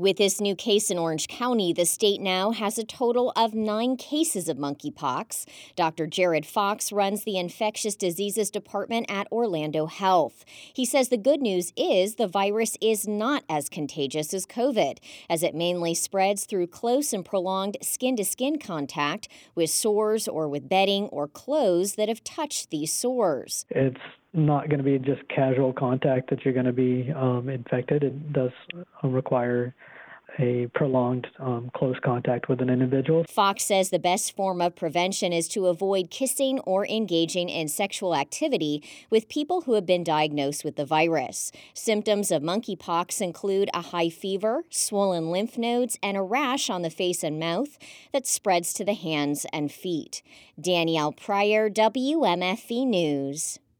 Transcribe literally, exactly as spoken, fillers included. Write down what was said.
With this new case in Orange County, the state now has a total of nine cases of monkeypox. Doctor Jared Fox runs the infectious diseases department at Orlando Health. He says the good news is the virus is not as contagious as COVID, as it mainly spreads through close and prolonged skin-to-skin contact with sores or with bedding or clothes that have touched these sores. It's not going to be just casual contact that you're going to be um, infected. It does require a prolonged um, close contact with an individual. Fox says the best form of prevention is to avoid kissing or engaging in sexual activity with people who have been diagnosed with the virus. Symptoms of monkeypox include a high fever, swollen lymph nodes, and a rash on the face and mouth that spreads to the hands and feet. Danielle Pryor, W M F V News.